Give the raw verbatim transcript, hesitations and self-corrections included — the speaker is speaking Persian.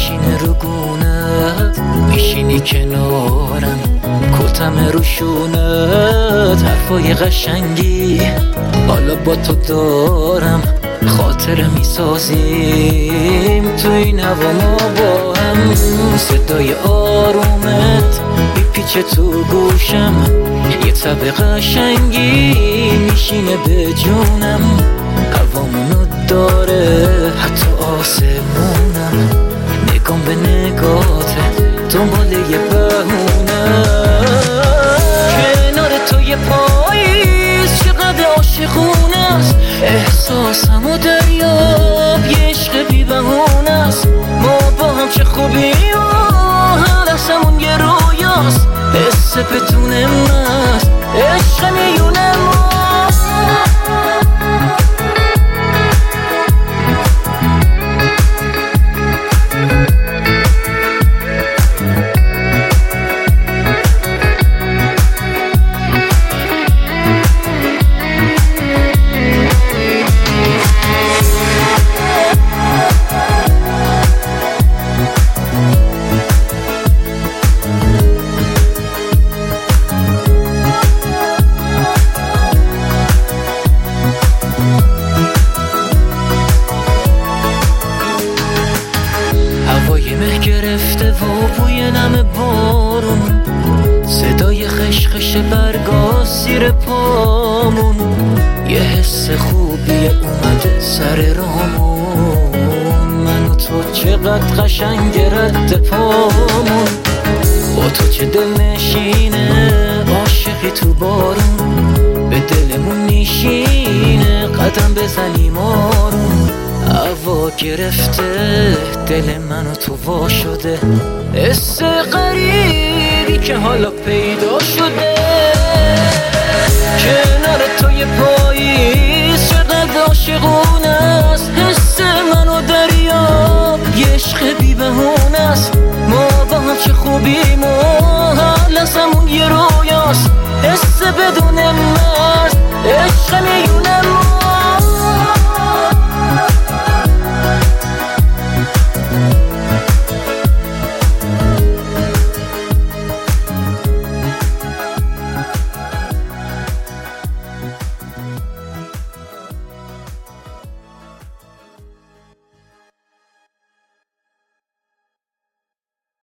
میشینه رو گونت، میشینی کنارم کتم رو شونت، حرفای قشنگی حالا با تو دارم، خاطره میسازیم تو این هوا ما با هم. صدای آرومت میپیچه تو گوشم، یه تب قشنگی میشینه به جونم، هوامونو داره حتی آسمونم، نگام به نگاته دنبال یه بهونه. کنار تو یه پاییز چقدر عاشقونه است، احساسم و دریاب یه عشق بی بهونه است، ما با هم چه خوبی و هر لحظمون یه رویاست، حس بدون مست عشق میونه ماست. هوای مه گرفته و بوی نم بارون، صدای خشخش برگا زیر پامون، یه حس خوبیه اومده سر رامون، من و تو چقدر قشنگ رد پامون، با تو چه دل نشینه عاشقی تو بارون، به دلمون میشینه قدم بزنیم آروم، هوا گرفته دل من و تو وا شده، حس غریبی که حالا پیدا شده، کنار تو یه پاییز چقدر عاشقونه است، حس من و دریاب یه عشق بی بهونه است، ما با هم چه خوبیم و هر لحظمون یه رویاست، حس بدون مرز عشق میونه.